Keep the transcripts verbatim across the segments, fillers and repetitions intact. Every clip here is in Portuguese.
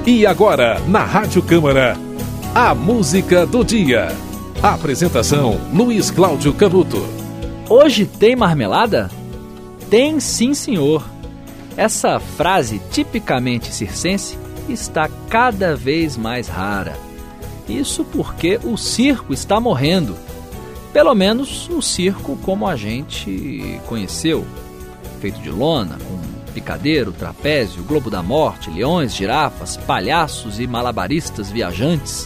E agora, na Rádio Câmara, a música do dia. Apresentação, Luiz Cláudio Canuto. Hoje tem marmelada? Tem sim, senhor. Essa frase tipicamente circense está cada vez mais rara. Isso porque o circo está morrendo. Pelo menos o circo como a gente conheceu. Feito de lona, com picadeiro, trapézio, globo da morte, leões, girafas, palhaços e malabaristas viajantes.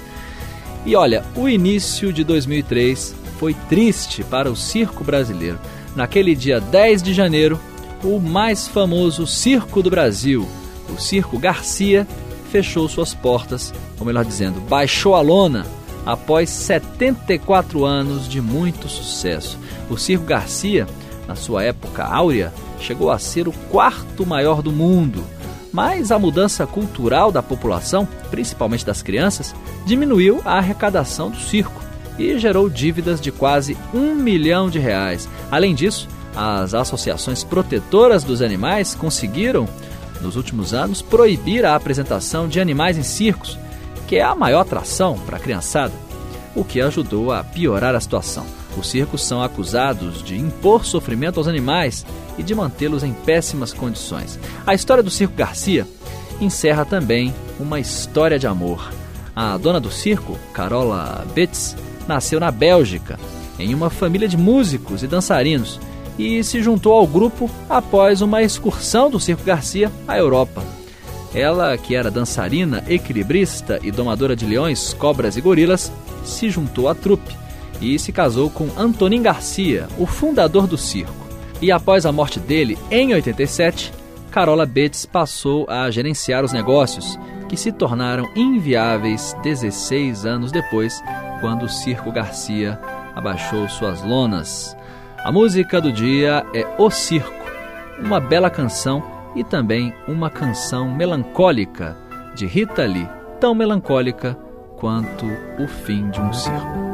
E olha, o início de dois mil e três foi triste para o circo brasileiro. Naquele dia dez de janeiro, o mais famoso circo do Brasil, o Circo Garcia, fechou suas portas, ou melhor dizendo, baixou a lona, após setenta e quatro anos de muito sucesso. O Circo Garcia, na sua época áurea, chegou a ser o quarto maior do mundo. Mas a mudança cultural da população, principalmente das crianças, diminuiu a arrecadação do circo e gerou dívidas de quase um milhão de reais. Além disso, as associações protetoras dos animais conseguiram, nos últimos anos, proibir a apresentação de animais em circos, que é a maior atração para a criançada, o que ajudou a piorar a situação. Os circos são acusados de impor sofrimento aos animais e de mantê-los em péssimas condições. A história do Circo Garcia encerra também uma história de amor. A dona do circo, Carola Betts, nasceu na Bélgica, em uma família de músicos e dançarinos, e se juntou ao grupo após uma excursão do Circo Garcia à Europa. Ela, que era dançarina, equilibrista e domadora de leões, cobras e gorilas, se juntou à trupe e se casou com Antonin Garcia, o fundador do circo. E após a morte dele, em oitenta e sete, Carola Betts passou a gerenciar os negócios, que se tornaram inviáveis dezesseis anos depois, quando o Circo Garcia abaixou suas lonas. A música do dia é O Circo, uma bela canção e também uma canção melancólica de Rita Lee, tão melancólica quanto o fim de um circo.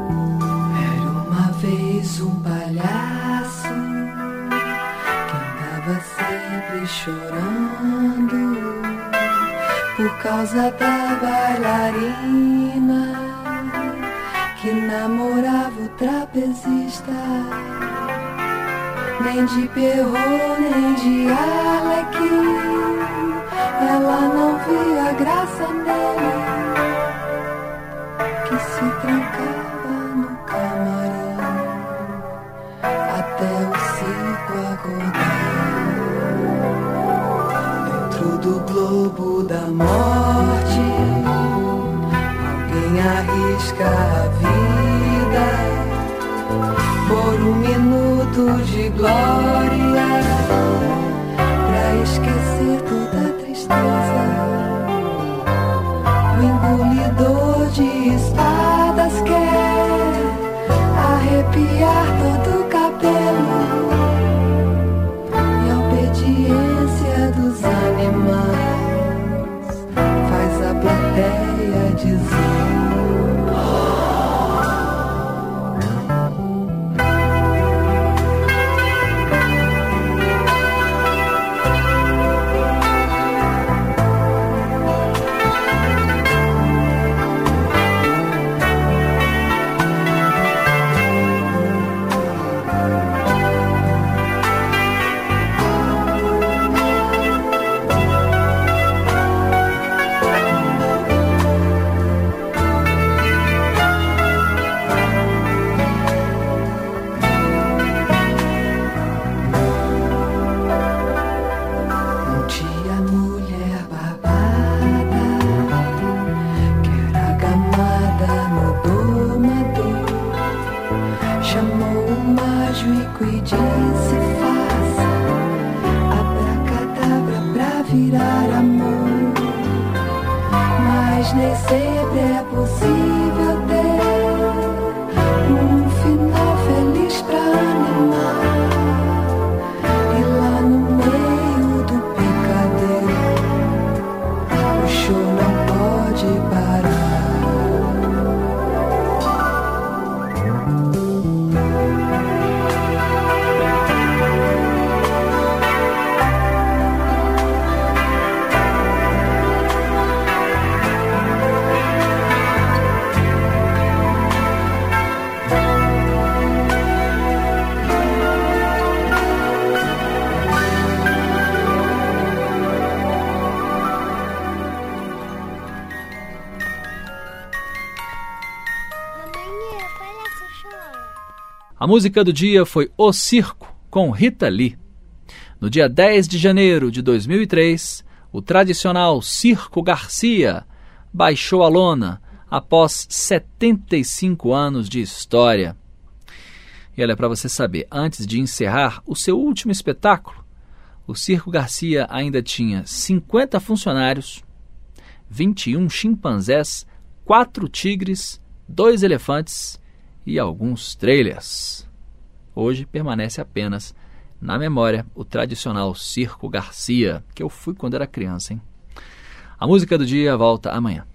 Era uma vez um palhaço que andava sempre chorando por causa da bailarina que namorava o trapezista. Nem de perro, nem de arlequim, ela não via graça nele, que se trancava no camarim até o circo acordar. Dentro do globo da morte, alguém arrisca a vida por um minuto de glória, pra esquecer toda a tristeza. O engolidor de espadas quer arrepiar todo o cabelo, e a obediência dos animais faz a plateia dizer: chamou o mágico e disse: faça abracadabra pra virar amor. Mas nem sempre é possível ter um final feliz pra animar. E lá no meio do picadeiro o show não pode parar. A música do dia foi O Circo, com Rita Lee. No dia dez de janeiro de dois mil e três, o tradicional Circo Garcia baixou a lona após setenta e cinco anos de história. E olha, para você saber, antes de encerrar o seu último espetáculo, o Circo Garcia ainda tinha cinquenta funcionários, vinte e um chimpanzés, quatro tigres, dois elefantes e alguns trailers. Hoje permanece apenas na memória o tradicional Circo Garcia, que eu fui quando era criança, hein? A música do dia volta amanhã.